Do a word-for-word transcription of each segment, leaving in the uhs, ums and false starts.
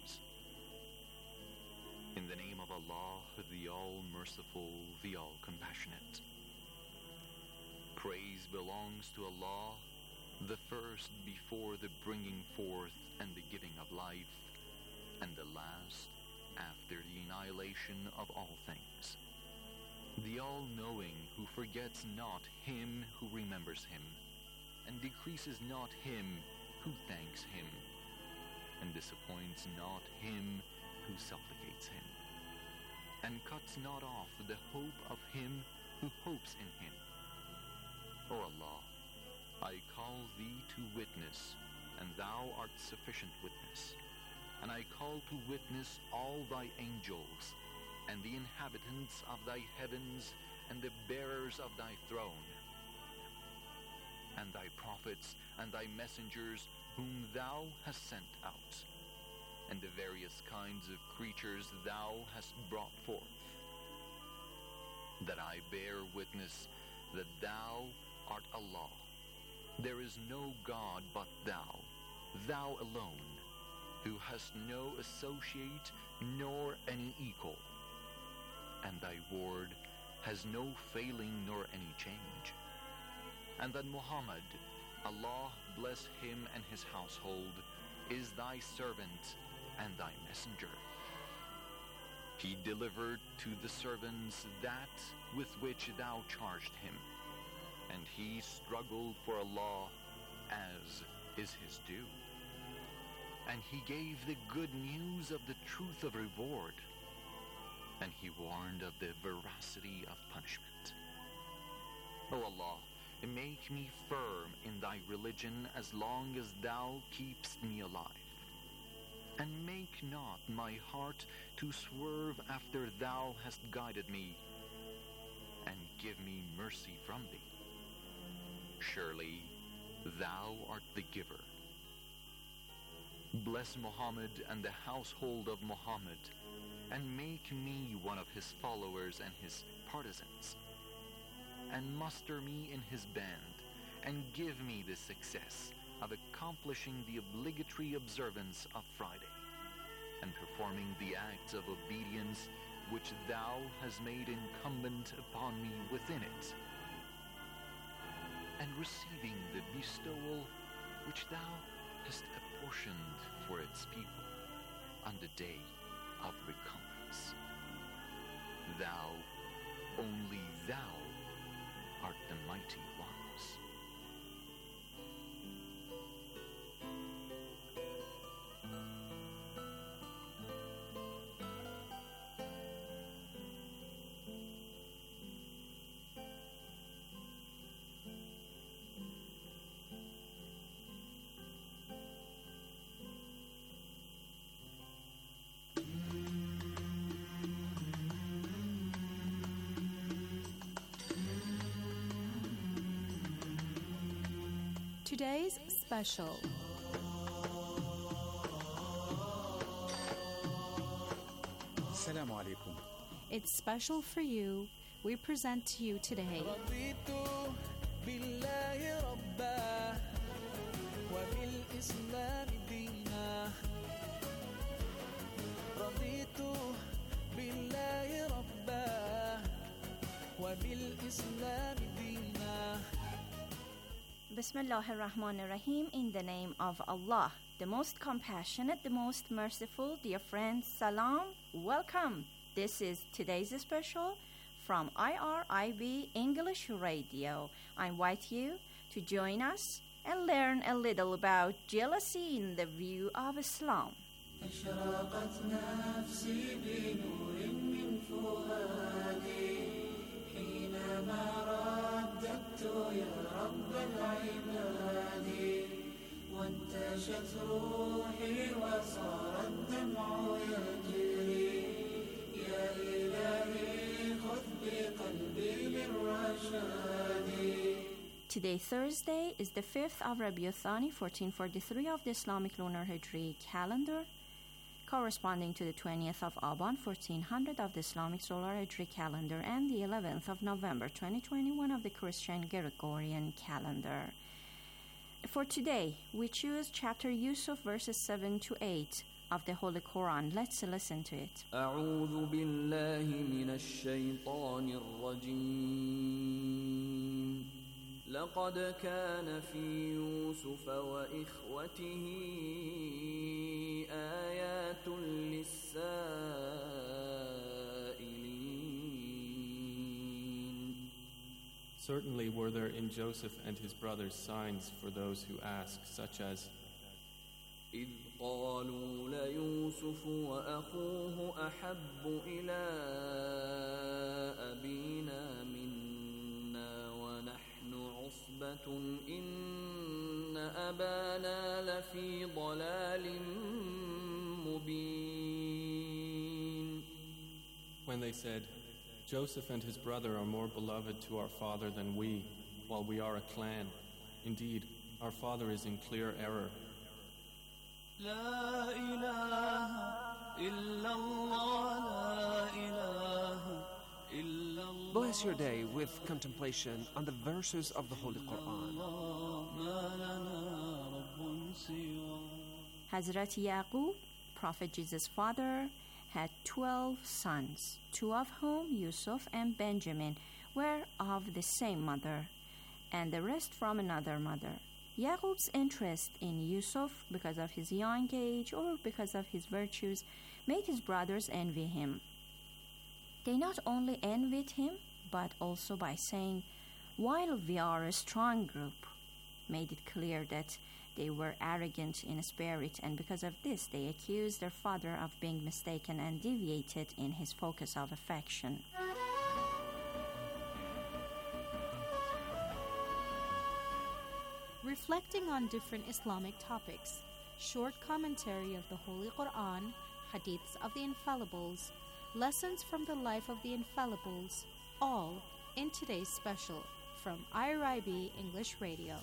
times. In the name of Allah, the All-Merciful, the All-Compassionate. Praise belongs to Allah, the first before the bringing forth and the giving of life, and the last after the annihilation of all things. The All-Knowing, who forgets not him who remembers him, and decreases not him who thanks him, and disappoints not him who supplicates him, and cuts not off the hope of him who hopes in him. O Allah, I call thee to witness, and thou art sufficient witness, and I call to witness all thy angels, and the inhabitants of thy heavens, and the bearers of thy throne, and thy prophets and thy messengers whom thou hast sent out, and the various kinds of creatures thou hast brought forth, that I bear witness that thou art Allah. There is no God but thou, thou alone, who hast no associate nor any equal, and thy word has no failing nor any change. And that Muhammad, Allah bless him and his household, is thy servant and thy messenger. He delivered to the servants that with which thou charged him, and he struggled for Allah as is his due. And he gave the good news of the truth of reward, and he warned of the veracity of punishment. O Allah, make me firm in thy religion as long as thou keepst me alive, and make not my heart to swerve after thou hast guided me, and give me mercy from thee. Surely thou art the giver. Bless Muhammad and the household of Muhammad, and make me one of his followers and his partisans, and muster me in his band, and give me the success of accomplishing the obligatory observance of Friday, and performing the acts of obedience which thou hast made incumbent upon me within it, and receiving the bestowal which thou hast apportioned for its people on the day of recompense. Thou, only thou, art the mighty ones. Today's special. Assalamu alaikum. It's special for you. We present to you today. رضيت بالله ربا وبالإسلام دينا رضيت بالله ربا وبالإسلام دينا. Bismillah ar-Rahman ar-Rahim. In the name of Allah, the most compassionate, the most merciful. Dear friends, salam, welcome. This is today's special from I R I B English Radio. I invite you to join us and learn a little about jealousy in the view of Islam. أشرقت نفسي بنور من فؤادي حينما رددت يا رب العباد وانتشت روحي وصار الدمع يجري يا إلهي خذ بقلبي للرشاد. Today, Thursday, is the fifth of Rabiul Thani, fourteen forty-three of the Islamic Lunar Hijri calendar, corresponding to the twentieth of Aban, fourteen hundred of the Islamic Solar Hijri calendar, and the eleventh of November, twenty twenty-one of the Christian Gregorian calendar. For today, we choose chapter Yusuf verses seven to eight of the Holy Quran. Let's listen to it. أعوذ بالله من الشيطان الرجيم لقد كان في يوسف وإخوته آيات للسائلين. Certainly were there in Joseph and his brothers signs for those who ask, such as, إذ قالوا ليوسف وأخوه أحب إلى أبينا منا ونحن عصبة إن أبانا لفي ضلال مبين. when they said, Joseph and his brother are more beloved to our father than we, while we are a clan. Indeed, our father is in clear error. لا إله إلا الله لا إله إلا الله. Bless your day with contemplation on the verses of the Holy Quran. ما لنا رب سواه. Hazrat Yaqub, Prophet Jesus' father, had twelve sons, two of whom, Yusuf and Benjamin, were of the same mother, and the rest from another mother. Yaqub's interest in Yusuf, because of his young age or because of his virtues, made his brothers envy him. They not only envied him, but also by saying, while we are a strong group, made it clear that they were arrogant in spirit, and because of this they accused their father of being mistaken and deviated in his focus of affection. Reflecting on different Islamic topics, short commentary of the Holy Quran, hadiths of the Infallibles, lessons from the life of the Infallibles, all in today's special from I R I B English Radio.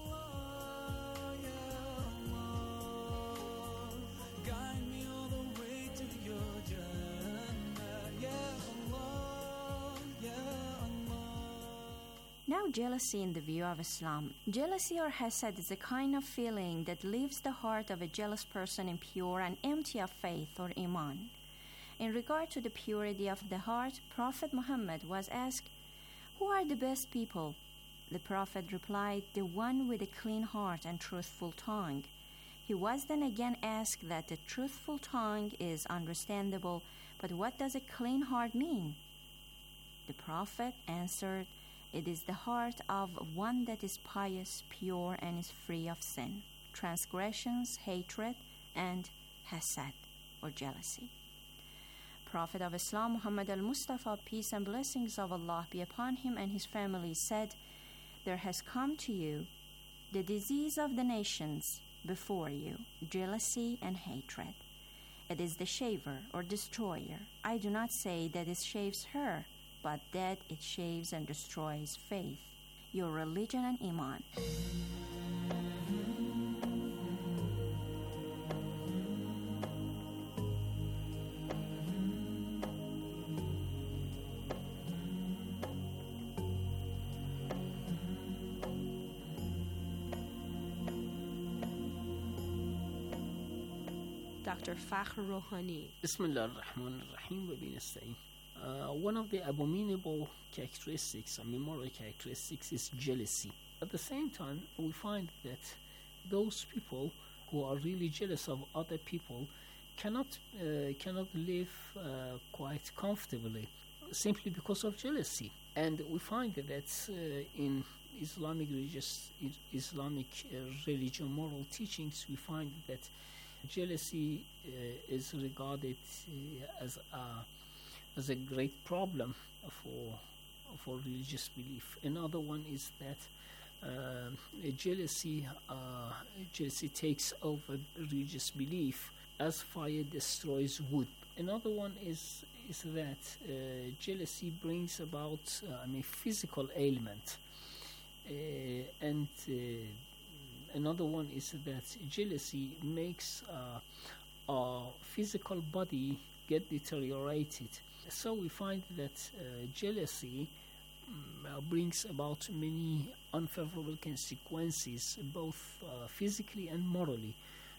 Now, jealousy in the view of Islam. Jealousy or hasad is a kind of feeling that leaves the heart of a jealous person impure and empty of faith or iman. In regard to the purity of the heart, Prophet Muhammad was asked, "Who are the best people?" The Prophet replied, "The one with a clean heart and truthful tongue." He was then again asked that the truthful tongue is understandable, but what does a clean heart mean? The Prophet answered, "It is the heart of one that is pious, pure, and is free of sin, transgressions, hatred, and hasad, or jealousy." Prophet of Islam Muhammad al-Mustafa, peace and blessings of Allah be upon him and his family, said, "There has come to you the disease of the nations before you, jealousy and hatred. It is the shaver or destroyer. I do not say that it shaves her, but that it shaves and destroys faith, your religion and iman." Doctor Fakhr Rohani. Bismillah ar-Rahman ar-Rahim wa bi nasta'in. Uh, one of the abominable characteristics, I mean moral characteristics, is jealousy. At the same time, we find that those people who are really jealous of other people cannot uh, cannot live uh, quite comfortably simply because of jealousy. And we find that uh, in Islamic religious Islamic uh, religion moral teachings, we find that jealousy uh, is regarded uh, as a as a great problem for for religious belief. Another one is that uh, jealousy uh, jealousy takes over religious belief as fire destroys wood. Another one is is that uh, jealousy brings about uh, I mean physical ailment, uh, and uh, another one is that jealousy makes uh, our physical body get deteriorated. So we find that uh, jealousy um, brings about many unfavorable consequences, both uh, physically and morally.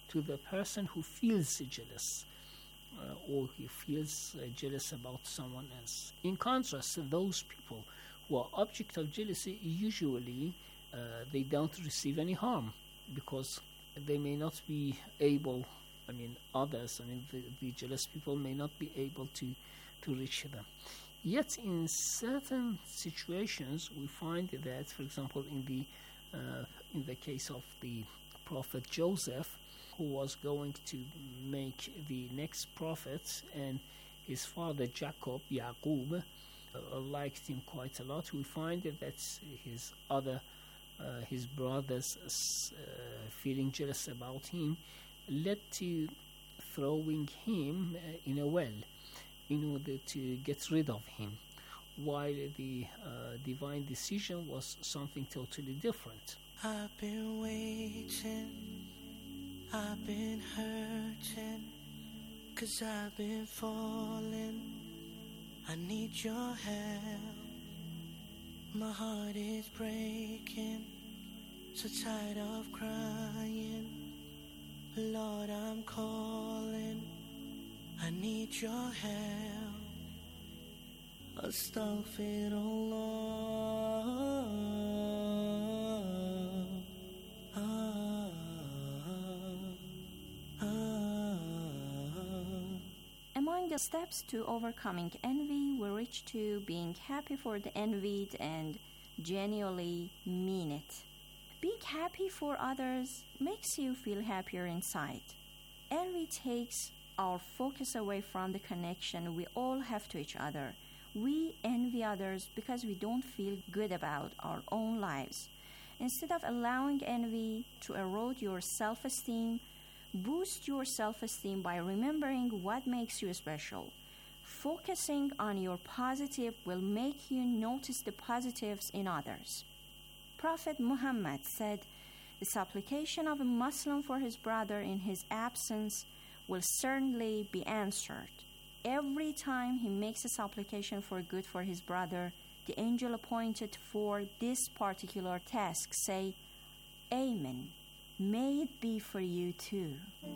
to the person who feels jealous uh, or he feels uh, jealous about someone else. In contrast, those people who are object of jealousy, usually uh, they don't receive any harm because they may not be able, I mean others, I mean the, the jealous people may not be able to, to reach them. Yet in certain situations we find that, for example, in the uh, in the case of the prophet Joseph, who was going to make the next prophet, and his father Jacob, Yaqub, uh, liked him quite a lot, we find that his other uh, his brothers uh, feeling jealous about him led to throwing him uh, in a well in order to get rid of him, while the uh, divine decision was something totally different. I've been waiting, I've been hurting, 'cause I've been falling, I need your help. My heart is breaking, so tired of crying, Lord, I'm calling, I need your help. Astaghfirullah. Ah, ah, ah. Among the steps to overcoming envy, we reach to being happy for the envied and genuinely mean it. Being happy for others makes you feel happier inside. Envy takes our focus away from the connection we all have to each other. We envy others because we don't feel good about our own lives. Instead of allowing envy to erode your self-esteem, boost your self-esteem by remembering what makes you special. Focusing on your positive will make you notice the positives in others. Prophet Muhammad said, "The supplication of a Muslim for his brother in his absence will certainly be answered." Every time he makes a supplication for good for his brother, the angel appointed for this particular task say, "Amen. May it be for you too."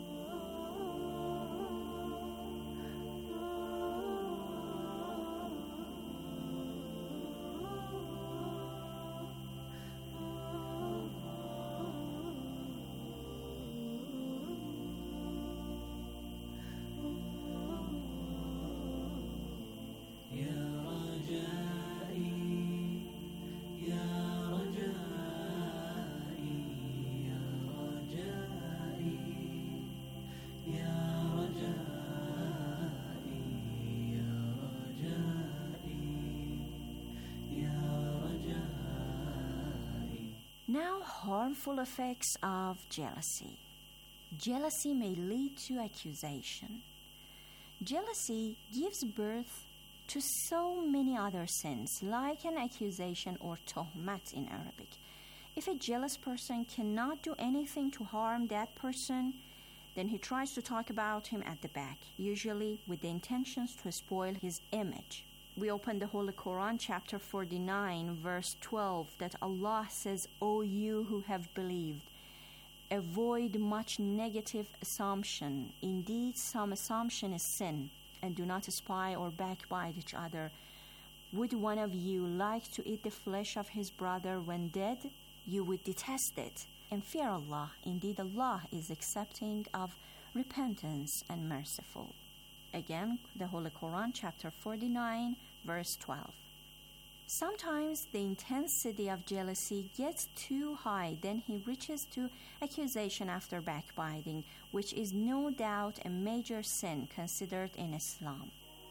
Now, harmful effects of jealousy. Jealousy may lead to accusation. Jealousy gives birth to so many other sins, like an accusation or tuhmat in Arabic. If a jealous person cannot do anything to harm that person, then he tries to talk about him at the back, usually with the intentions to spoil his image. We open the Holy Quran, chapter forty-nine, verse twelve, that Allah says, "O you who have believed, avoid much negative assumption. Indeed, some assumption is sin, and do not spy or backbite each other. Would one of you like to eat the flesh of his brother when dead? You would detest it. And fear Allah. Indeed, Allah is accepting of repentance and merciful." Again, the Holy Quran, chapter forty-nine, verse twelve. Sometimes the intensity of jealousy gets too high, then he reaches to accusation after backbiting, which is no doubt a major sin considered in Islam.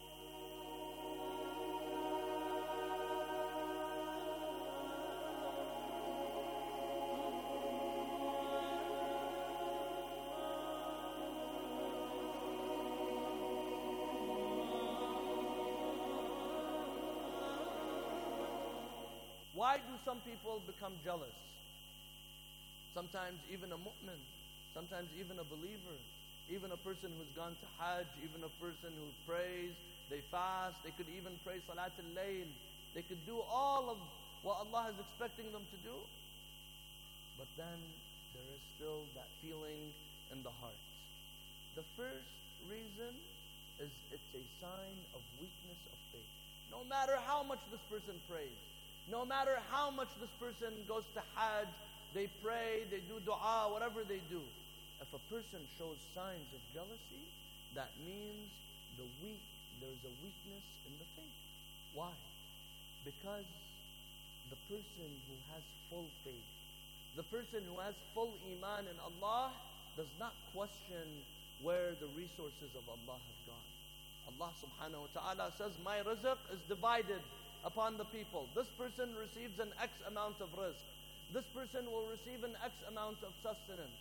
Why do some people become jealous? Sometimes even a mu'min, sometimes even a believer, even a person who's gone to Hajj, even a person who prays, they fast, they could even pray Salat al-Layl. They could do all of what Allah is expecting them to do. But then there is still that feeling in the heart. The first reason is it's a sign of weakness of faith. No matter how much this person prays, no matter how much this person goes to Hajj, they pray, they do dua, whatever they do. If a person shows signs of jealousy, that means the weak, there's a weakness in the faith. Why? Because the person who has full faith, the person who has full iman in Allah, does not question where the resources of Allah have gone. Allah subhanahu wa ta'ala says, my rizq is divided upon the people. This person receives an X amount of rizq. This person will receive an X amount of sustenance.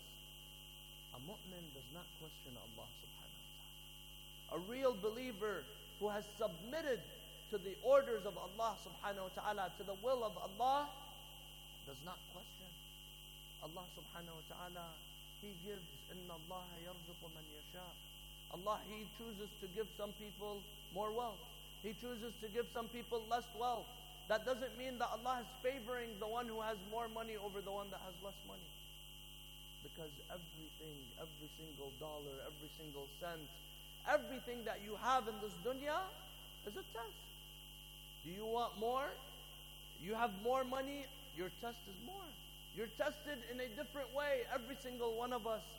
A mu'min does not question Allah subhanahu wa ta'ala. A real believer who has submitted to the orders of Allah subhanahu wa ta'ala, to the will of Allah, does not question. Allah subhanahu wa ta'ala, He gives, إِنَّ اللَّهَ يَرْزُقُ مَنْ يَشَاءُ. Allah, He chooses to give some people more wealth. He chooses to give some people less wealth. That doesn't mean that Allah is favoring the one who has more money over the one that has less money. Because everything, every single dollar, every single cent, everything that you have in this dunya is a test. Do you want more? You have more money, your test is more. You're tested in a different way. Every single one of us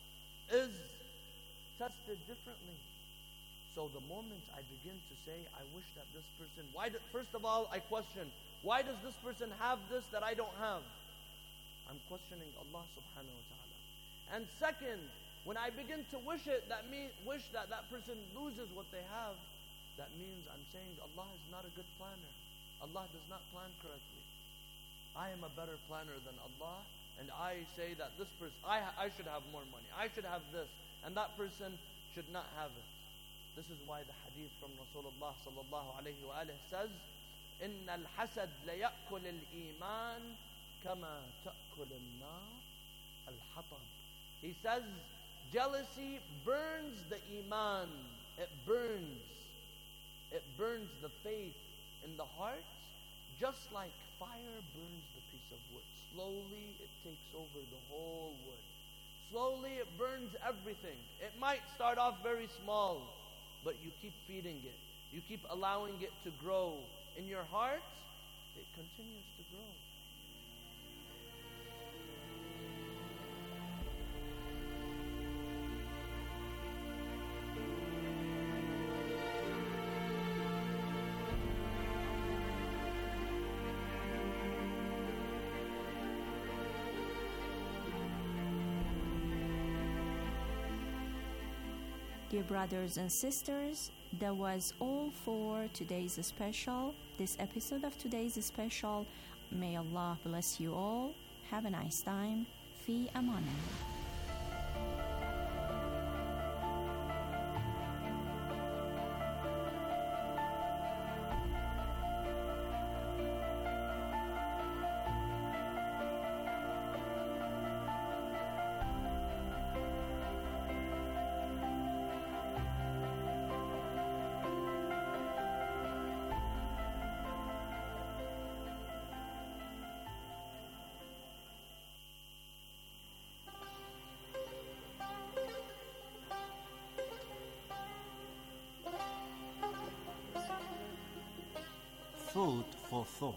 is tested differently. So the moment I begin to say, I wish that this person, why? Do, first of all, I question, why does this person have this that I don't have? I'm questioning Allah subhanahu wa ta'ala. And second, when I begin to wish it, that mean, wish that that person loses what they have, that means I'm saying Allah is not a good planner. Allah does not plan correctly. I am a better planner than Allah, and I say that this person, I, I should have more money, I should have this, and that person should not have it. This is why the hadith from Rasulullah sallallahu alayhi wa alayhi says, إِنَّ الْحَسَدْ لَيَأْكُلِ الْإِيمَانِ كَمَا تَأْكُلِ النَّارِ الْحَطَبِ. He says, jealousy burns the iman. It burns. It burns the faith in the heart, just like fire burns the piece of wood. Slowly, it takes over the whole wood. Slowly, it burns everything. It might start off very small, but you keep feeding it. You keep allowing it to grow. In your heart, it continues to grow. Dear brothers and sisters, that was all for today's special. This episode of today's special. May Allah bless you all. Have a nice time. Fi amanillah. Food for thought.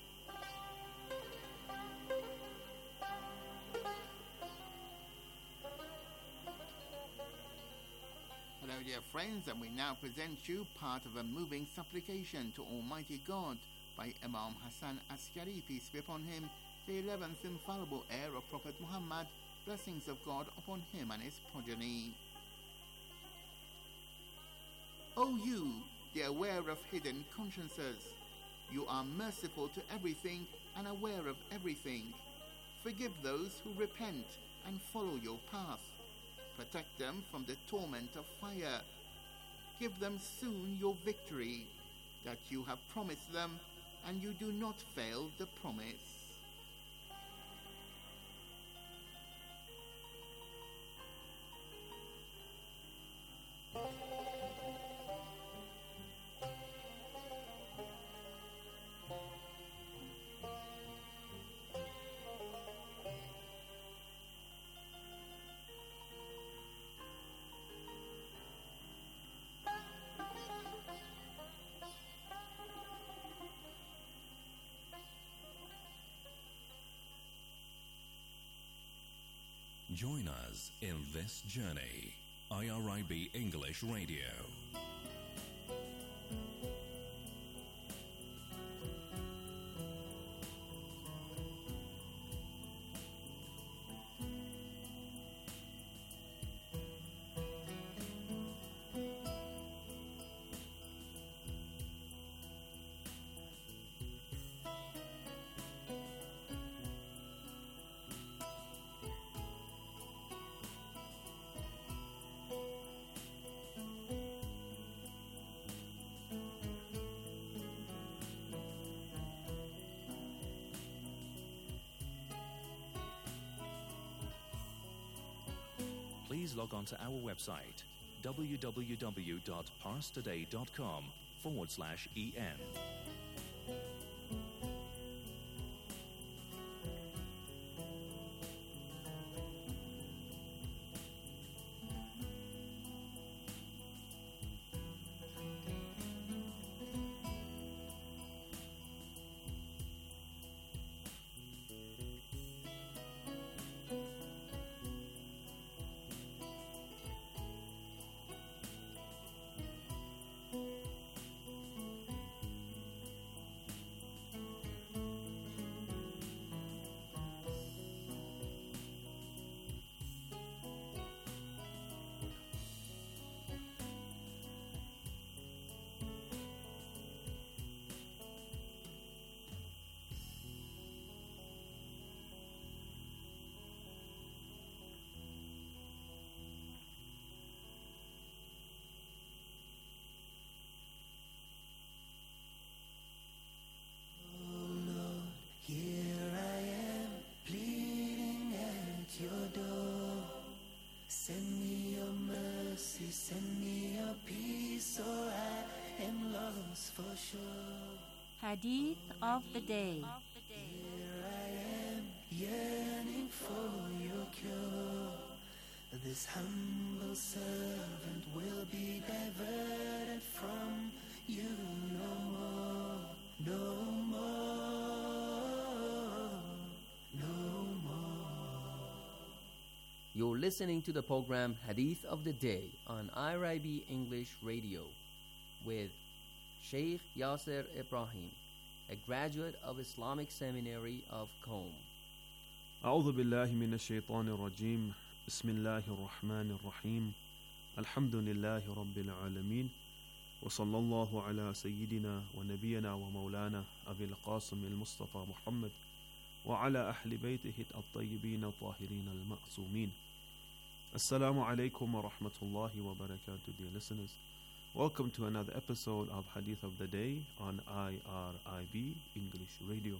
Hello dear friends, and we now present you part of a moving supplication to Almighty God by Imam Hassan Askari, peace be upon him, the eleventh infallible heir of Prophet Muhammad, blessings of God upon him and his progeny. O you, the aware of hidden consciences, you are merciful to everything and aware of everything. Forgive those who repent and follow your path. Protect them from the torment of fire. Give them soon your victory, that you have promised them, and you do not fail the promise. Join us in this journey. I R I B English Radio. Please log on to our website, www.parstoday.com forward slash EN. Hadith of the day. Here I am, yearning for your cure. This humble servant will be diverted from you no more, no more, no more. You're listening to the program Hadith of the Day on I R I B English Radio with Sheikh Yasser Ibrahim, a graduate of Islamic Seminary of Qom. أعوذ بالله من الشيطان الرجيم بسم الله الرحمن الرحيم الحمد لله رب العالمين وصلى الله على سيدنا ونبينا ومولانا أبي القاسم المصطفى محمد وعلى أهل بيته الطيبين الطاهرين المعصومين. Assalamu alaikum wa rahmatullahi wa barakatuh, dear listeners. Welcome to another episode of Hadith of the Day on I R I B English Radio.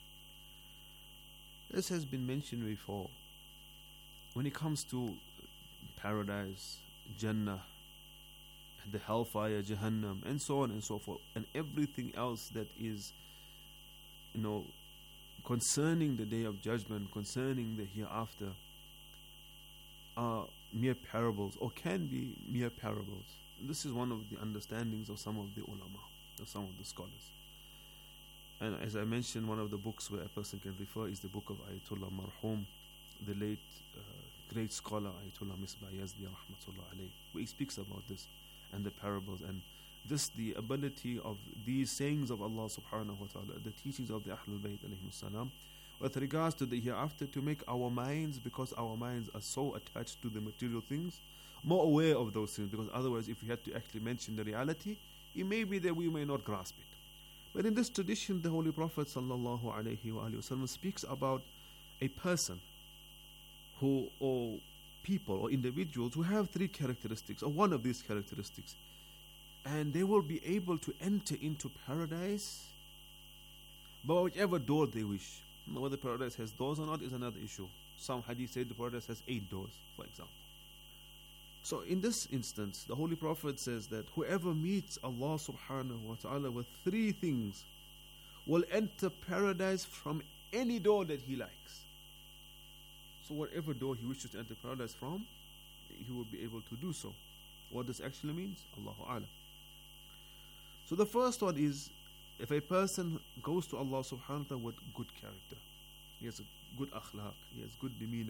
This has been mentioned before. When it comes to paradise, Jannah, the hellfire, Jahannam, and so on and so forth, and everything else that is, you know, concerning the Day of Judgment, concerning the hereafter, are mere parables, or can be mere parables. This is one of the understandings of some of the ulama, of some of the scholars. And as I mentioned, one of the books where a person can refer is the book of Ayatollah Marhum, the late uh, great scholar Ayatollah Misbah Yazdi rahmatullah alayh, where he speaks about this and the parables and this, the ability of these sayings of Allah subhanahu wa ta'ala, the teachings of the Ahlul Bayt alayhim salam, with regards to the hereafter, to make our minds, because our minds are so attached to the material things, more aware of those things, because otherwise if we had to actually mention the reality, it may be that we may not grasp it. But in this tradition, the Holy Prophet sallallahu alaihi wasallam speaks about a person who, or people or individuals who have three characteristics, or one of these characteristics, and they will be able to enter into paradise by whichever door they wish. Now, whether paradise has doors or not is another issue. Some hadith say the paradise has eight doors, for example. So in this instance, the Holy Prophet says that whoever meets Allah subhanahu wa ta'ala with three things will enter paradise from any door that he likes. So whatever door he wishes to enter paradise from, he will be able to do so. What this actually means, Allahu A'lam. So the first one is, if a person goes to Allah subhanahu wa ta'ala with good character, he has a good akhlaq, he has good demeanor,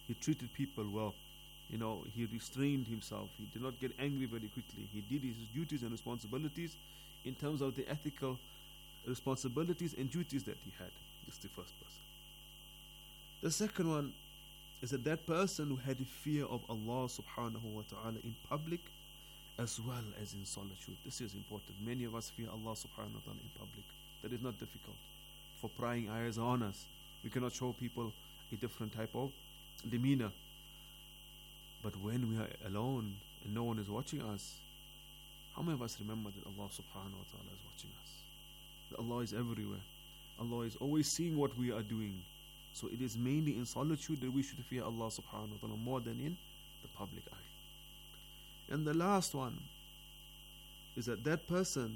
He treated people well. You know, he restrained himself. He did not get angry very quickly. He did his duties and responsibilities in terms of the ethical responsibilities and duties that he had. This is the first person. The second one is that that person who had the fear of Allah subhanahu wa ta'ala in public as well as in solitude. This is important. Many of us fear Allah subhanahu wa ta'ala in public. That is not difficult. For prying eyes on us, we cannot show people a different type of demeanor. But when we are alone and no one is watching us, how many of us remember that Allah subhanahu wa ta'ala is watching us? That Allah is everywhere. Allah is always seeing what we are doing. So it is mainly in solitude that we should fear Allah subhanahu wa ta'ala more than in the public eye. And the last one is that that person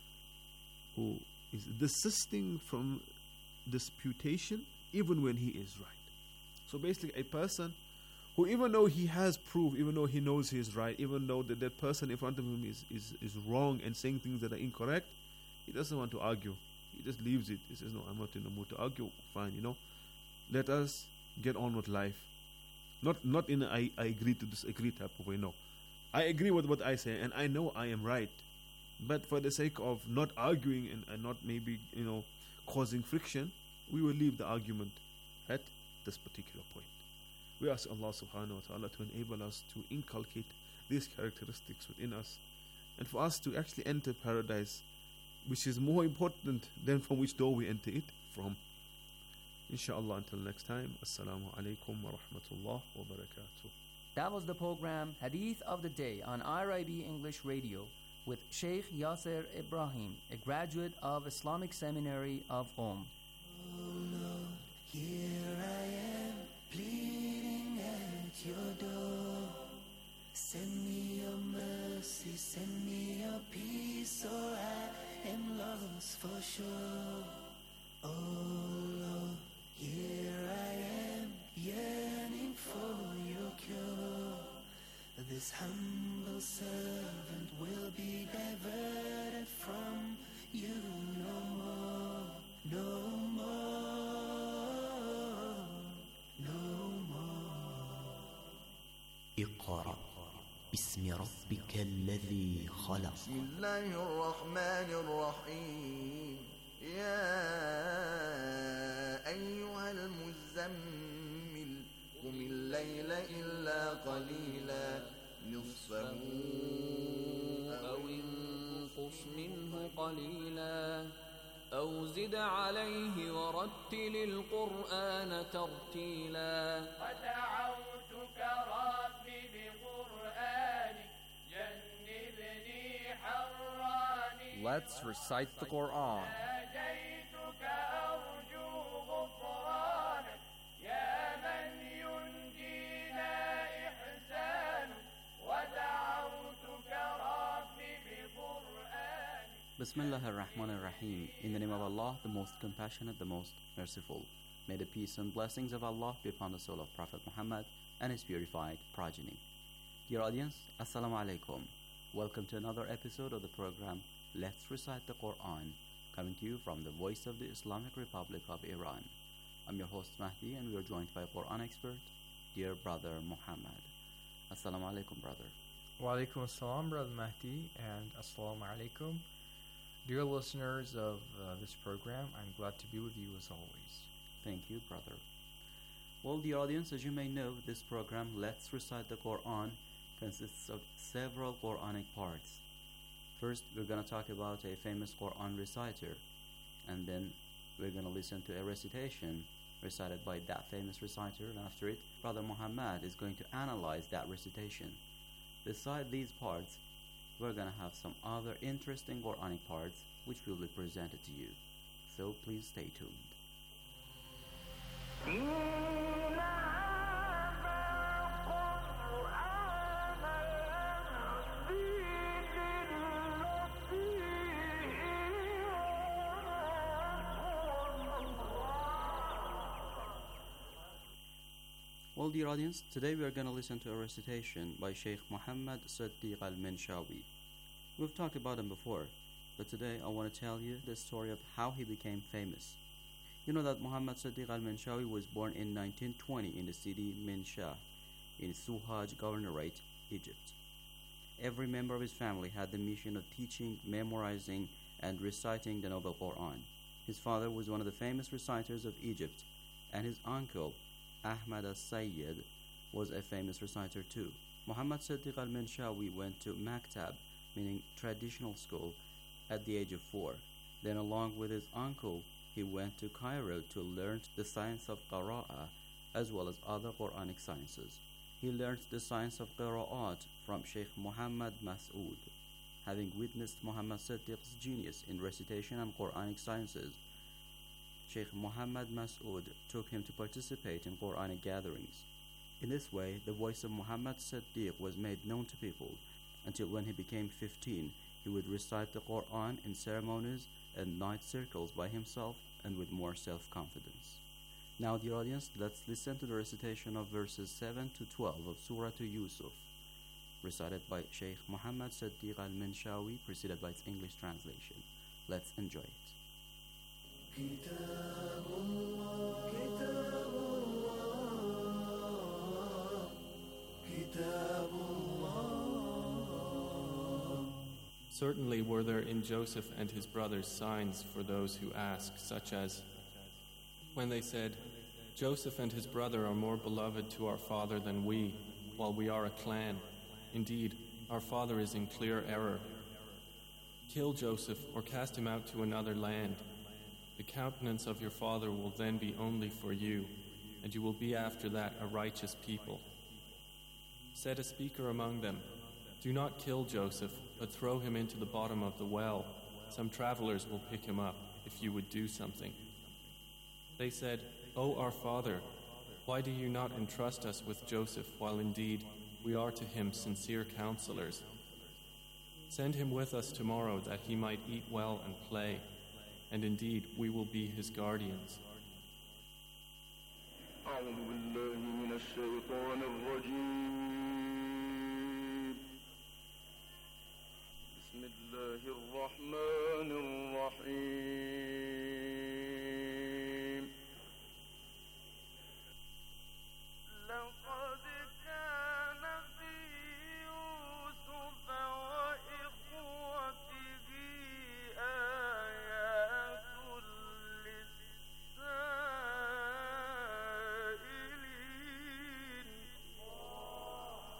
who is desisting from disputation even when he is right. So basically a person who, even though he has proof, even though he knows he is right, even though that, that person in front of him is, is, is wrong and saying things that are incorrect, he doesn't want to argue. He just leaves it. He says, no, I'm not in the mood to argue. Fine, you know. Let us get on with life. Not not in a I, I agree to disagree type of way, no. I agree with what I say and I know I am right. But for the sake of not arguing and, and not maybe, you know, causing friction, we will leave the argument at this particular point. We ask Allah subhanahu wa ta'ala to enable us to inculcate these characteristics within us and for us to actually enter paradise, which is more important than from which door we enter it from. Inshallah, until next time, Assalamu alaikum wa rahmatullah wa barakatuh. That was the program Hadith of the Day on I R I B English Radio with Sheikh Yasser Ibrahim, a graduate of Islamic Seminary of Qom. Oh Lord, here I am, pleading at your door. Send me your mercy, send me your peace, or I am lost for sure. Oh Lord, here I am, yearning for your cure. This humble servant will be diverted from you no more, no more, no more. اقرأ باسم ربك الذي خلق. بسم الله الرحمن الرحيم. يا أيها المزمل قم الليل إلا قليلا نصفه أو انقص منه قليلا أو زد عليه ورتل القرآن ترتيلا ودعوتك ربي بقرآنك جنبني حراني. Let's recite the Quran. ناديتك أرجو غفرانك يا من ينجينا إحسانك ودعوتك ربي بقرآنك. Bismillah ar-Rahman ar-Rahim. In the name of Allah, the most compassionate, the most merciful. May the peace and blessings of Allah be upon the soul of Prophet Muhammad and his purified progeny. Dear audience, Assalamu alaikum. Welcome to another episode of the program Let's Recite the Quran, coming to you from the voice of the Islamic Republic of Iran. I'm your host Mahdi and we are joined by a Quran expert, dear brother Muhammad. Assalamu alaikum, brother. Wa alaikum assalam, brother Mahdi, and assalamu alaikum. Dear listeners of uh, this program, I'm glad to be with you as always. Thank you, brother. Well, dear audience, as you may know, this program, Let's Recite the Quran, consists of several Quranic parts. First, we're going to talk about a famous Quran reciter, and then we're going to listen to a recitation recited by that famous reciter, and after it, Brother Muhammad is going to analyze that recitation. Beside these parts, we're going to have some other interesting Quranic parts which will be presented to you. So please stay tuned. Well, dear audience, today we are going to listen to a recitation by Sheikh Muhammad Siddiq al-Minshawi. We've talked about him before, but today I want to tell you the story of how he became famous. You know that Muhammad Siddiq al-Minshawi was born in nineteen twenty in the city Minsha in Suhaj Governorate, Egypt. Every member of his family had the mission of teaching, memorizing, and reciting the Noble Quran. His father was one of the famous reciters of Egypt, and his uncle, Ahmad al-Sayyid, was a famous reciter too. Muhammad Siddiq al-Minshawi went to Maktab, meaning traditional school, at the age of four. Then along with his uncle, he went to Cairo to learn the science of Qira'ah as well as other Quranic sciences. He learned the science of Qira'at from Sheikh Muhammad Mas'ud. Having witnessed Muhammad Siddiq's genius in recitation and Quranic sciences, Sheikh Muhammad Mas'ud took him to participate in Quranic gatherings. In this way, the voice of Muhammad Siddiq was made known to people until when he became fifteen, he would recite the Quran in ceremonies and night circles by himself and with more self-confidence. Now, dear audience, let's listen to the recitation of verses seven to twelve of Surah to Yusuf, recited by Sheikh Muhammad Siddiq al-Minshawi, preceded by its English translation. Let's enjoy it. كتاب الله كتاب الله كتاب الله. Certainly were there in Joseph and his brothers signs for those who ask, such as, when they said, Joseph and his brother are more beloved to our father than we, while we are a clan. Indeed, our father is in clear error. Kill Joseph or cast him out to another land. The countenance of your father will then be only for you, and you will be after that a righteous people. Said a speaker among them, do not kill Joseph, but throw him into the bottom of the well. Some travelers will pick him up if you would do something. They said, O our father, why do you not entrust us with Joseph, while indeed we are to him sincere counselors? Send him with us tomorrow, that he might eat well and play, and indeed we will be his guardians. أعوذ بالله من الشيطان الرجيم. بسم الله الرحمن الرحيم. لقد كان في يوسف وإخوته آيات للسائلين.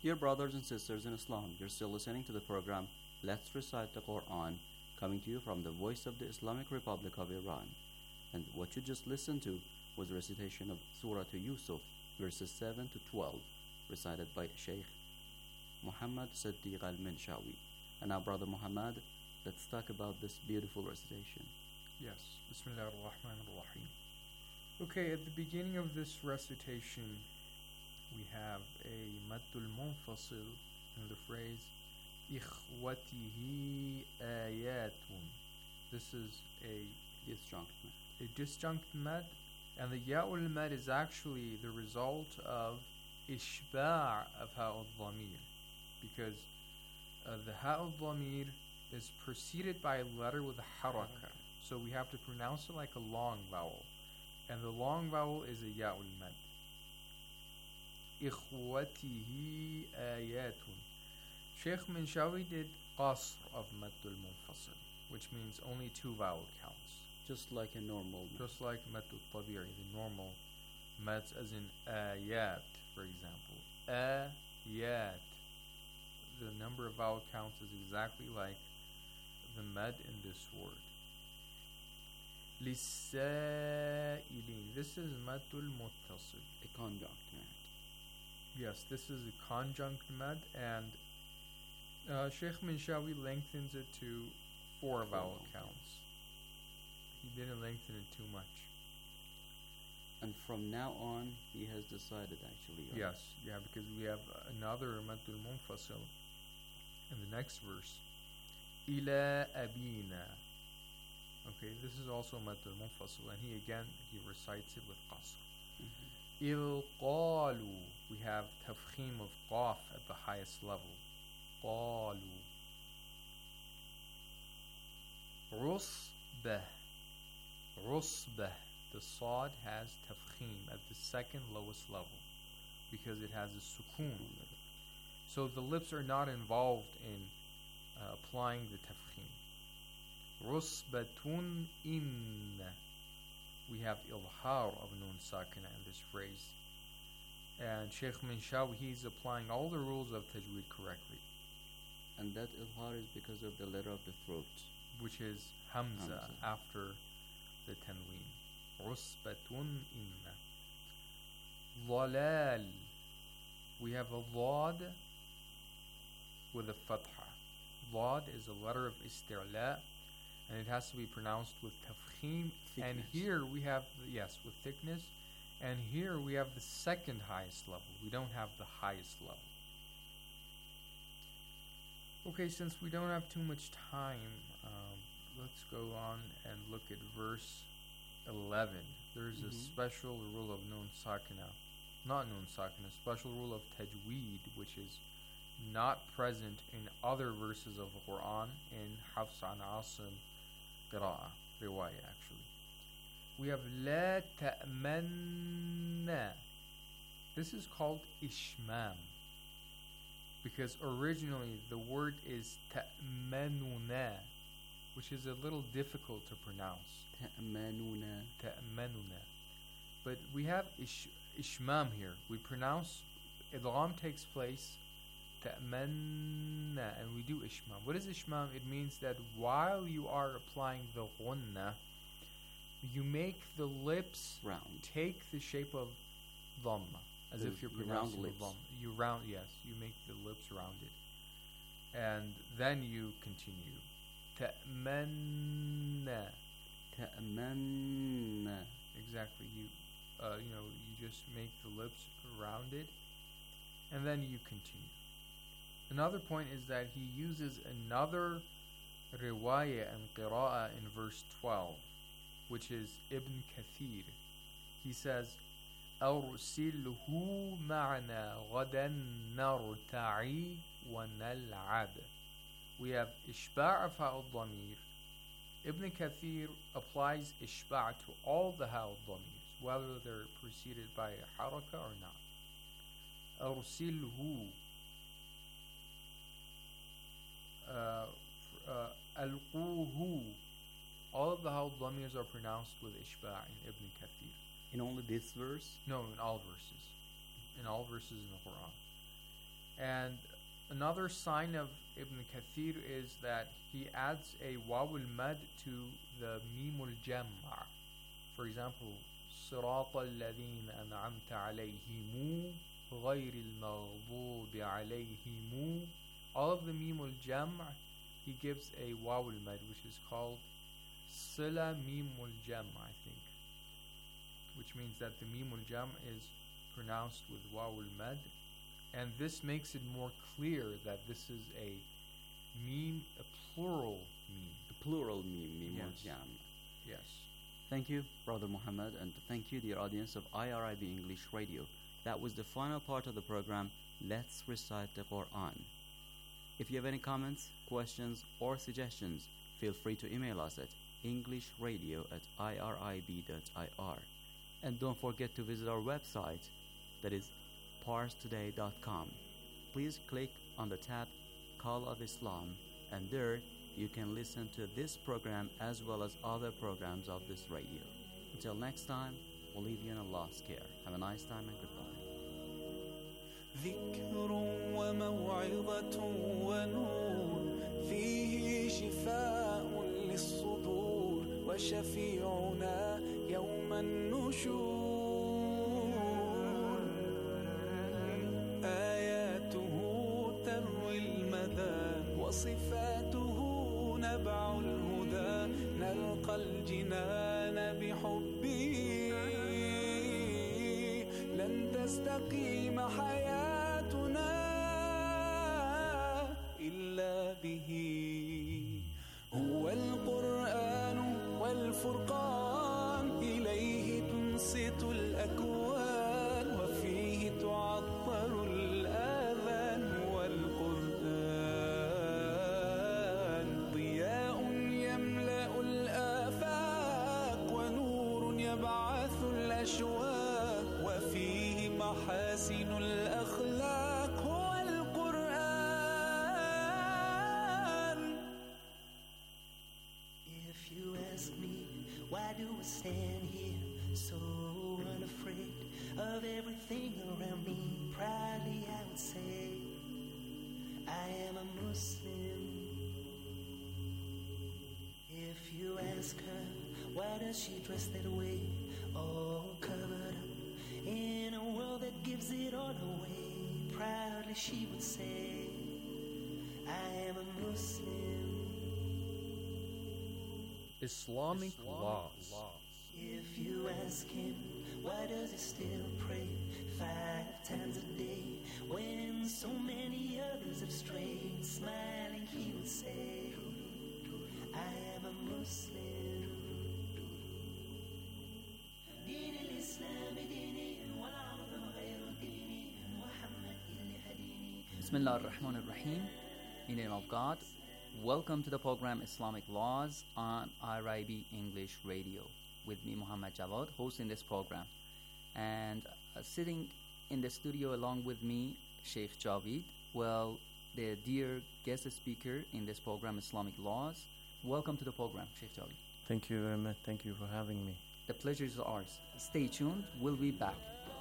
Dear brothers and sisters in Islam, you're still listening to the program Let's Recite the Quran, coming to you from the voice of the Islamic Republic of Iran. And what you just listened to was a recitation of Surah to Yusuf, verses seven to twelve, recited by Sheikh Muhammad Siddiq al-Minshawi. And now, Brother Muhammad, let's talk about this beautiful recitation. Yes. Bismillah ar-Rahman ar-Rahim. Okay, at the beginning of this recitation, we have a maddul munfasil in the phrase ikhwatihi ayatun. This is a disjunct mad. A disjunct mad, and the ya'ul mad is actually the result of ishba' of ha'ul dhamir, because uh, the ha'ul dhamir is preceded by a letter with a haraka, so we have to pronounce it like a long vowel, and the long vowel is a ya'ul mad. Ikhwatihi ayatun. Sheikh Minshawi did qasr of maddul munfasil, which means only two vowel counts. Just like a normal mad. Just like maddul tabi'i, the normal mads as in ayat, for example. Ayat. The number of vowel counts is exactly like the mad in this word. Lisa'ilin. This is maddul muttasil. A conjunct mad. Yes, this is a conjunct mad, and uh, Sheikh Minshawi lengthens it to four vowel counts. He didn't lengthen it too much. And from now on, he has decided actually. Right? Yes, yeah, because we have another maddul munfasil in the next verse. Ila abina. Okay, this is also maddul munfasil, and he again he recites it with qasr. Il qalu. We have tafkhim of qaf at the highest level. Qalu. Rusbah. Rusbah. The sad has tafkhim at the second lowest level because it has a sukoon. So the lips are not involved in uh, applying the tafkhim. Rusbatun inna. We have ilhar of nun sakina in this phrase. And Sheikh Minshawi, he's applying all the rules of tajweed correctly. And that ilhar is because of the letter of the throat, which is hamza, Hamza. after the tanween. Rusbatun inna. Dhalal. We have a dhad with a fatha. Dhad is a letter of isti'la, and it has to be pronounced with tafkhim. And here we have, the, yes, with thickness. And here we have the second highest level. We don't have the highest level. Okay, since we don't have too much time, um, let's go on and look at verse eleven. There's Mhm. a special rule of nun sakina, not nun sakina, special rule of tajweed, which is not present in other verses of the Quran, in Hafs an Asim qira'ah, riwayah actually. We have la ta'manna. This is called ishmam, because originally the word is ta'manuna, which is a little difficult to pronounce. Ta'manuna. Ta'manuna. But we have ish, ishmam here. We pronounce, idgham takes place, ta'manna, and we do ishmam. What is ishmam? It means that while you are applying the ghunna, you make the lips round, take the shape of dhamma, as The- if you're you round pronouncing the lips. dhamma. You round, yes, you make the lips rounded, and then you continue. Ta'manna. Ta'manna. Exactly. You, uh, you know, you just make the lips rounded, and then you continue. Another point is that he uses another riwayah and qira'ah in verse twelve, which is Ibn Kathir. He says, أرسله معنا غدا نرتعي ونلعب. We have إشباع of هاء الضمير. Ibn Kathir applies إشباع to all the هاء الضميrs, whether they're preceded by a haraka or not. أرسله. Uh, uh, ألقوه. All of the hal dhamirs are pronounced with ishba' in Ibn Kathir. In only this verse? No, in all verses. In all verses in the Quran. And another sign of Ibn Kathir is that he adds a wawul mad to the mimul jam'a. For example, صراط الذين أنعمت عليهم غير المغضوب عليهم. All of the mimul jam'a, he gives a wawul mad, which is called sila mimul jam'a, I think, which means that the mimul jam'a is pronounced with wawul mad, and this makes it more clear that this is a meme, a plural meme. A plural meme, mimul Yes. jam'a. Yes. Thank you, Brother Muhammad, and thank you, dear audience of I R I B English Radio. That was the final part of the program, Let's Recite the Quran. If you have any comments, questions, or suggestions, feel free to email us at englishradio at irib.ir. And don't forget to visit our website, that is pars today dot com. Please click on the tab Call of Islam, and there you can listen to this program as well as other programs of this radio. Until next time, we'll leave you in Allah's care. Have a nice time and goodbye. ذكر وموعظة ونور فيه شفاء للصدور وشفيعنا يوم النشور آياته تروي المدى وصفاته نبع الهدى نلقى الجنان بحبه لن تستقيم حياتنا إلا به هو القرآن والفرقان إليه تنصت الأكوان وفيه تعطر الآذان والقرآن ضياء يملأ الآفاق ونور يبعث الأشواق وفيه محاسن الأخلاق هو القرآن. If you ask me, why do I stand here so unafraid of everything around me? Proudly I would say, I am a Muslim. If you ask her, why does she dress that way, all covered up in a world that gives it all away? Proudly she would say, I am a Muslim. Islamic, laws. If you ask him, why does he still pray five times a day when so many others have strayed? Smiling he would say, I am a Muslim. دين الإسلام ديني والعظم غير ديني محمد اللي هديني. Bismillah ar-Rahman ar-Rahim. In the name of God, welcome to the program Islamic Laws on I R I B English Radio with me, Muhammad Jawad, hosting this program. And uh, sitting in the studio along with me, Sheikh Javid, well, the dear guest speaker in this program, Islamic Laws. Welcome to the program, Sheikh Javid. Thank you very much. Thank you for having me. The pleasure is ours. Stay tuned. We'll be back.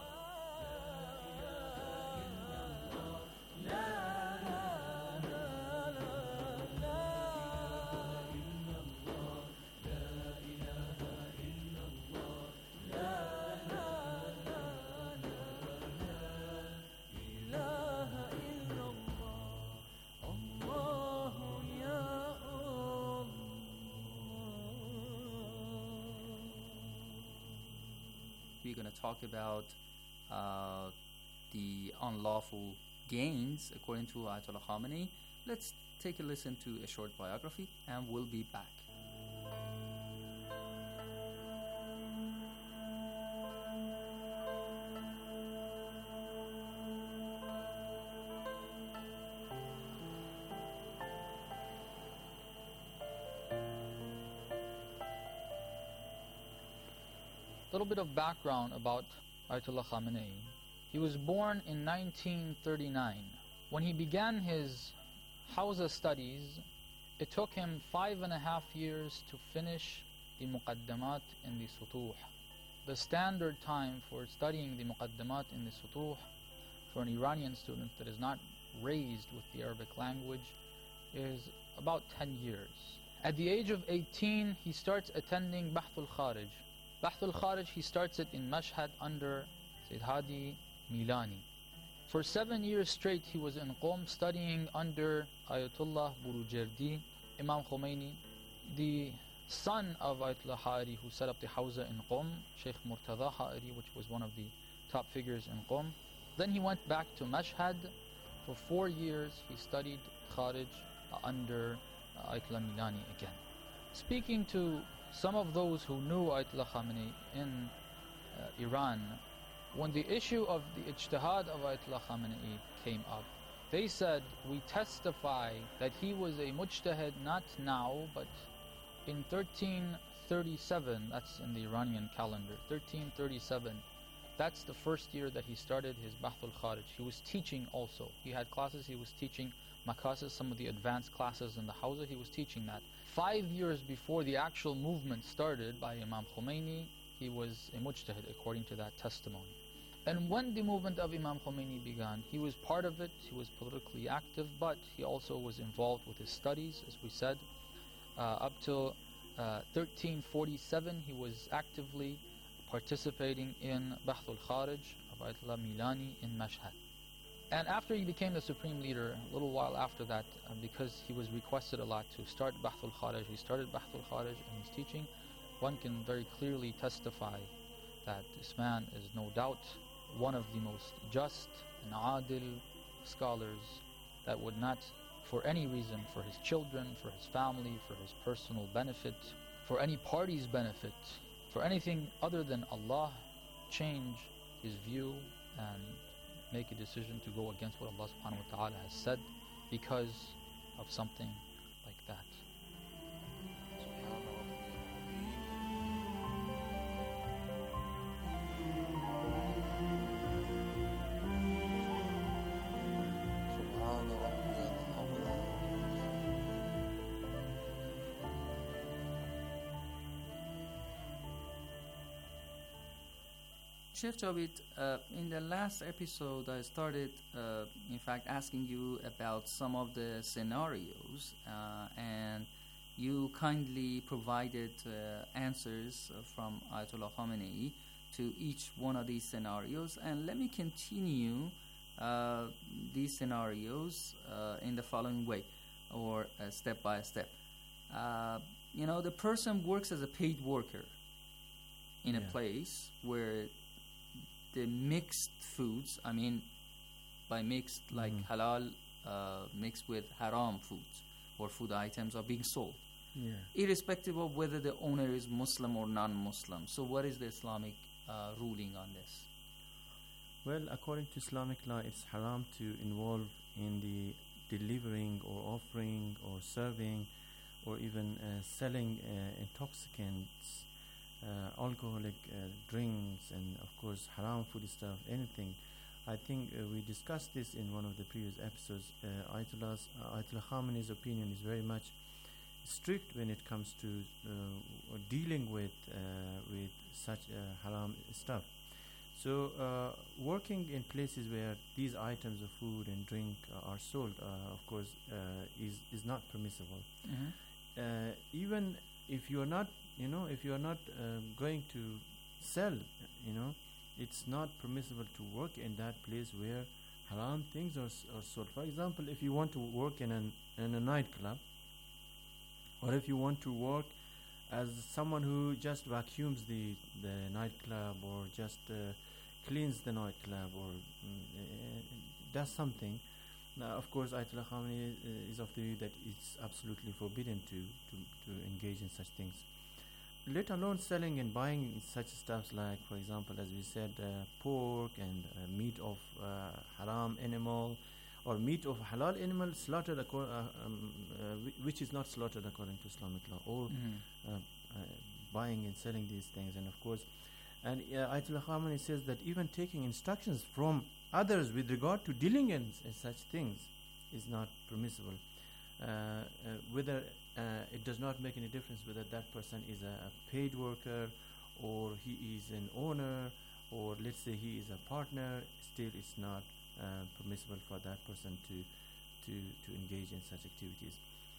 We're going to talk about uh, the unlawful gains according to Ayatollah Khamenei. Let's take a listen to a short biography and we'll be back. A little bit of background about Ayatollah Khamenei. He was born in nineteen thirty-nine. When he began his Hawza studies, it took him five and a half years to finish the Muqaddamat in the Sutuh. The standard time for studying the Muqaddamat in the Sutuh for an Iranian student that is not raised with the Arabic language is about ten years. At the age of eighteen, he starts attending Bahth al-Kharij. Bahth al-Kharij, he starts it in Mashhad under Sayyid Hadi Milani. For seven years straight, he was in Qom studying under Ayatollah Burujerdi, Imam Khomeini, the son of Ayatollah Ha'iri, who set up the Hawza in Qom, Sheikh Murtada Ha'iri, which was one of the top figures in Qom. Then he went back to Mashhad. For four years, he studied Kharij uh, under uh, Ayatollah Milani again. Speaking to some of those who knew Ayatollah Khamenei in uh, Iran, when the issue of the ijtihad of Ayatollah Khamenei came up, they said, we testify that he was a mujtahid not now, but in thirteen thirty-seven, that's in the Iranian calendar, thirteen thirty-seven, that's the first year that he started his Bahth al-Kharij. He was teaching also. He had classes, he was teaching Makasis, some of the advanced classes in the Hawza, he was teaching that. Five years before the actual movement started by Imam Khomeini, he was a mujtahid according to that testimony. And when the movement of Imam Khomeini began, he was part of it, he was politically active, but he also was involved with his studies, as we said. Uh, up till uh, thirteen forty-seven, he was actively participating in Bahth al-Kharij of Ayatollah Milani in Mashhad. And after he became the supreme leader, a little while after that, uh, because he was requested a lot to start Bahth al-Kharij, he started Bahth al-Kharij and his teaching. One can very clearly testify that this man is no doubt one of the most just and adil scholars that would not, for any reason, for his children, for his family, for his personal benefit, for any party's benefit, for anything other than Allah, change his view and make a decision to go against what Allah subhanahu wa ta'ala has said because of something like that. Sheikh Jawid, uh, in the last episode, I started, uh, in fact, asking you about some of the scenarios, uh, and you kindly provided uh, answers uh, from Ayatollah Khamenei to each one of these scenarios. And let me continue uh, these scenarios uh, in the following way, or uh, step by step. Uh, you know, the person works as a paid worker in Yeah. a place where the mixed foods, I mean, by mixed, like Mhm. halal uh, mixed with haram foods or food items are being sold, Yeah. irrespective of whether the owner is Muslim or non-Muslim. So what is the Islamic uh, ruling on this? Well, according to Islamic law, it's haram to involve in the delivering or offering or serving or even uh, selling uh, intoxicants, uh, alcoholic uh, drinks, and of course haram food stuff, anything. I think uh, we discussed this in one of the previous episodes. Uh, Ayatollah's, uh, Ayatollah Khamenei's opinion is very much strict when it comes to uh, dealing with uh, with such uh, haram stuff. So uh, working in places where these items of food and drink uh, are sold, uh, of course, uh, is is not permissible. Mhm. Uh, even if you are not, you know, if you are not um, going to sell, you know, it's not permissible to work in that place where haram things are, s- are sold. For example, if you want to work in an in a nightclub, or if you want to work as someone who just vacuums the the nightclub, or just uh, cleans the nightclub, or mm, uh, does something. Now, of course, Ayatollah Khamenei uh, is of the view that it's absolutely forbidden to, to, to engage in such things. Let alone selling and buying such stuffs like, for example, as we said, uh, pork and uh, meat of uh, haram animal, or meat of halal animal slaughtered acco- uh, um, uh, whi- which is not slaughtered according to Islamic law, or Mhm. uh, uh, buying and selling these things. And of course, and uh, Ayatollah Khamenei says that even taking instructions from others with regard to dealing in, in such things is not permissible. Uh, uh, whether uh, it does not make any difference whether that person is a, a paid worker, or he is an owner, or let's say he is a partner, still it's not uh, permissible for that person to to to engage in such activities.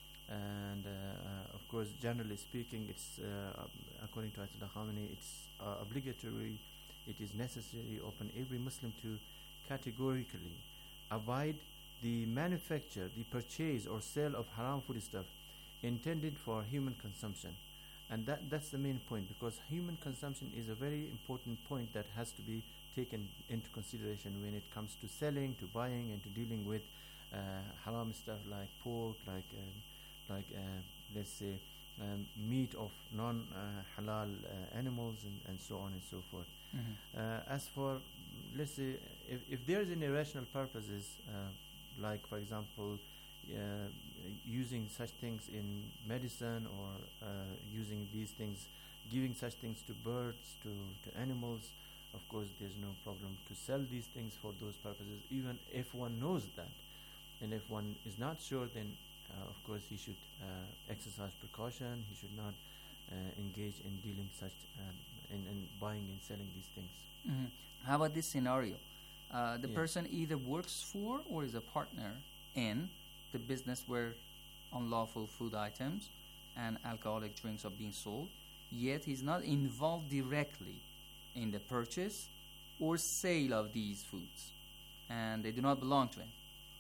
And uh, uh, of course, generally speaking, it's uh, according to Ayatollah Khamenei, it's uh, obligatory, it is necessary upon every Muslim to categorically avoid the manufacture, the purchase or sale of haram foodstuff intended for human consumption. And that that's the main point, because human consumption is a very important point that has to be taken into consideration when it comes to selling, to buying, and to dealing with uh, haram stuff like pork, like um, like uh, let's say um, meat of non-halal uh, uh, animals, and, and so on and so forth. Mhm. Uh, as for, let's say, if, if there is any rational purposes, uh, like for example, uh, using such things in medicine, or uh, using these things, giving such things to birds, to, to animals, of course there's no problem to sell these things for those purposes, even if one knows that. And if one is not sure, then uh, of course he should uh, exercise precaution. He should not uh, engage in dealing such uh, in, in buying and selling these things. Mhm. How about this scenario? Uh, the Yeah. person either works for or is a partner in the business where unlawful food items and alcoholic drinks are being sold, yet he's not involved directly in the purchase or sale of these foods, and they do not belong to him.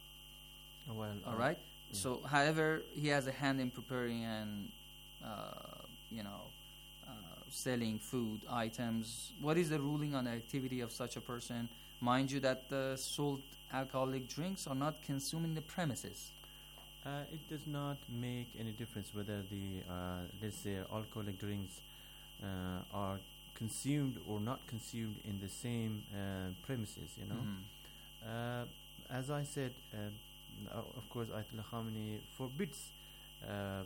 Well, All uh, right. yeah. So, however, he has a hand in preparing and uh, you know uh, selling food items. What is the ruling on the activity of such a person? Mind you, that the sold alcoholic drinks are not consumed in the premises. Uh, it does not make any difference whether the uh, let's say alcoholic drinks uh, are consumed or not consumed in the same uh, premises. You know, Mhm. uh, as I said, uh, o- of course, Ayatollah Khamenei forbids uh,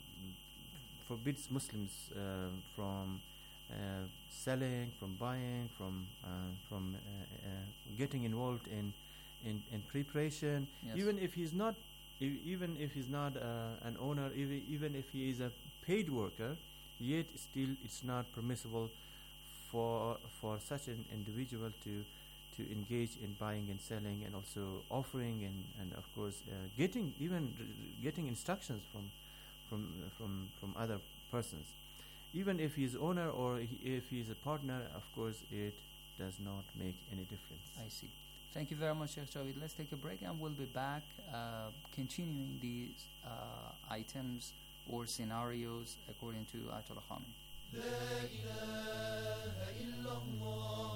forbids Muslims uh, from uh, selling, from buying, from uh, from uh, uh, getting involved in in, in preparation, Yes. even if he's not e- even if he's not uh, an owner, even even if he is a paid worker, yet still it's not permissible for for such an individual to to engage in buying and selling, and also offering, and, and of course uh, getting even r- getting instructions from from from from other persons. Even if he's owner or he, if he's a partner, of course it does not make any difference. I see. Thank you very much, Sheikh Javid. Let's take a break and we'll be back uh, continuing these uh, items or scenarios according to Ayatollah Khamenei. لا إله إلا الله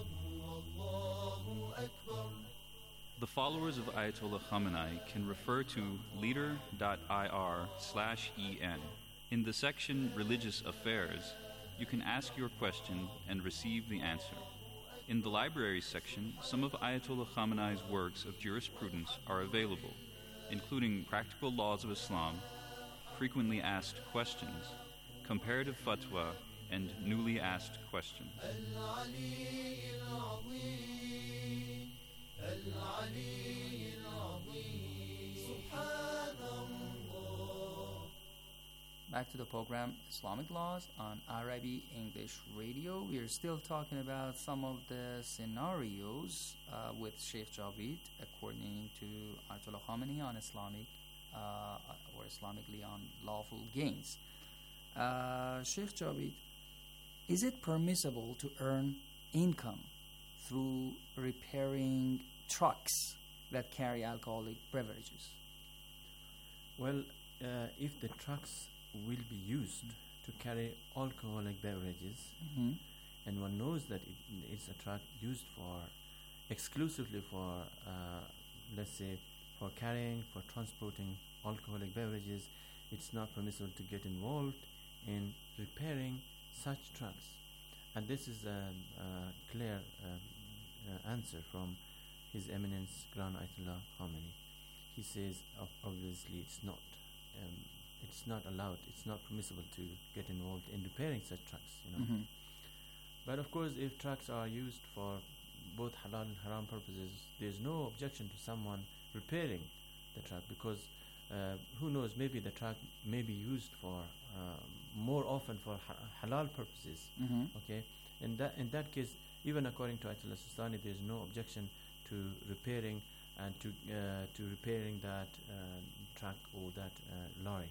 والله أكبر. The followers of Ayatollah Khamenei can refer to leader.ir slash en. In the section Religious Affairs, you can ask your question and receive the answer. In the library section, some of Ayatollah Khamenei's works of jurisprudence are available, including Practical Laws of Islam, Frequently Asked Questions, Comparative Fatwa, and Newly Asked Questions. العلي العظيم العلي العظيم سبحان الله. Back to the program Islamic Laws on R I B English Radio. We are still talking about some of the scenarios uh, with Sheikh Javid according to Ayatollah Khamenei on Islamic uh, or Islamically on lawful gains. Uh, Sheikh Javid, is it permissible to earn income through repairing trucks that carry alcoholic beverages? Well, uh, if the trucks will be used to carry alcoholic beverages, Mhm. and one knows that it, it's a truck used for exclusively for, uh, let's say, for carrying, for transporting alcoholic beverages, it's not permissible to get involved in repairing such trucks. And this is a, a clear um, uh, answer from His Eminence Grand Ayatollah Khamenei. He says, ob- obviously, it's not. Um, it's not allowed. It's not permissible to get involved in repairing such trucks. You know. Mhm. But of course, if trucks are used for both halal and haram purposes, there's no objection to someone repairing the truck, because uh, who knows, maybe the truck may be used for uh, more often for ha- halal purposes. Mhm. Okay, in that in that case, even according to Ayatollah Sistani, there's no objection to repairing and to uh, to repairing that uh, truck or that uh, lorry.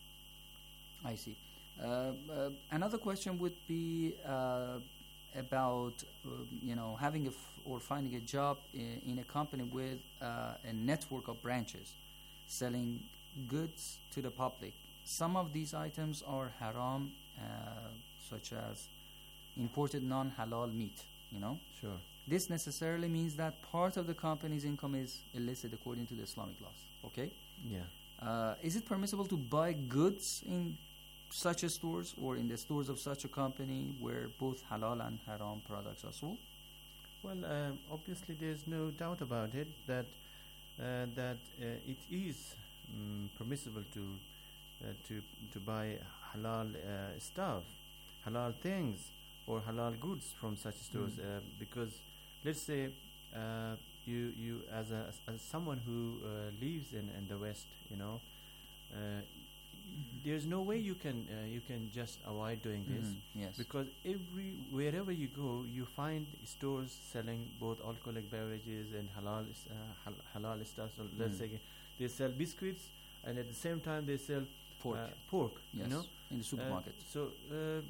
I see. Uh, uh, another question would be uh, about uh, you know having a f- or finding a job in, in a company with uh, a network of branches selling goods to the public. Some of these items are haram, uh, such as imported non-halal meat. You know. Sure. This necessarily means that part of the company's income is illicit according to the Islamic laws. Okay. Yeah. Uh, is it permissible to buy goods in such a stores or in the stores of such a company where both halal and haram products are sold? Well, um, obviously, there's no doubt about it that uh, that uh, it is um, permissible to uh, to to buy halal uh, stuff, halal things, or halal goods from such stores. Mm. Uh, because, let's say, uh, you you as a as someone who uh, lives in in the West, you know. Uh, There's no way you can uh, you can just avoid doing this. Mhm, yes. Because every wherever you go, you find stores selling both alcoholic beverages and halal uh, hal- halal stuff. So let's Mm. say they sell biscuits, and at the same time they sell Pork. Uh, pork. Yes, You know, in the supermarket. Uh, so uh,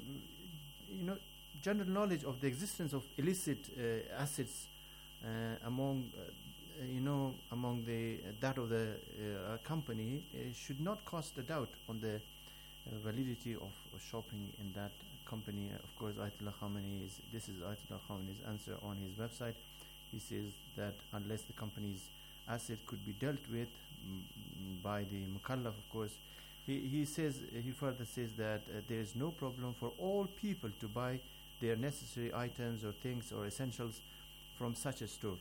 you know, general knowledge of the existence of illicit uh, assets uh, among. Uh, Uh, you know, among the uh, that of the uh, company uh, should not cast a doubt on the uh, validity of uh, shopping in that company. Uh, of course, Ayatollah Khamenei is this is Ayatollah Khamenei's answer on his website. He says that unless the company's asset could be dealt with mm, by the mukallaf, of course, he he says he further says that uh, there is no problem for all people to buy their necessary items or things or essentials from such a store.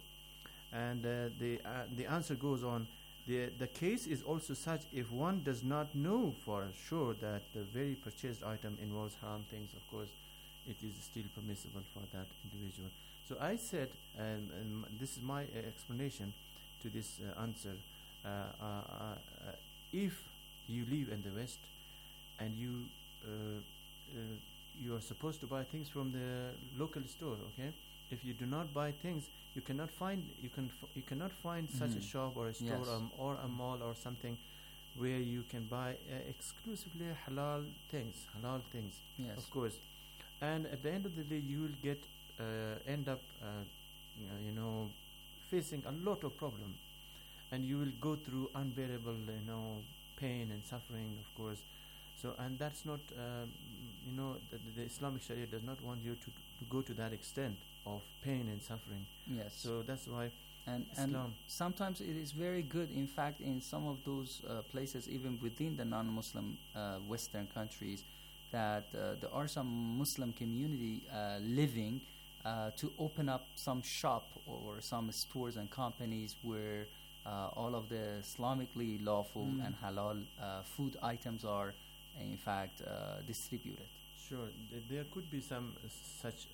And uh, the uh, the answer goes on. The the case is also such if one does not know for sure that the very purchased item involves haram things. Of course, it is still permissible for that individual. So I said, um, and this is my uh, explanation to this uh, answer. Uh, uh, uh, if you live in the West and you uh, uh, you are supposed to buy things from the local store, okay? If you do not buy things, you cannot find you can f- you cannot find such a Mhm. shop or a store Yes. um, or a mall or something where you can buy uh, exclusively halal things, halal things. Yes. Of course. And at the end of the day, you will get uh, end up uh, you know, you know facing a lot of problem, and you will go through unbearable you know pain and suffering, of course. So and that's not um, you know the, the Islamic Sharia does not want you to, to go to that extent of pain and suffering. Yes. So that's why and Islam. and sometimes it is very good. In fact, in some of those uh, places, even within the non-Muslim uh, Western countries, that uh, there are some Muslim community uh, living uh, to open up some shop or some stores and companies where uh, all of the Islamically lawful Mm. and halal uh, food items are, in fact, uh, distributed. Sure, th- there could be some uh, such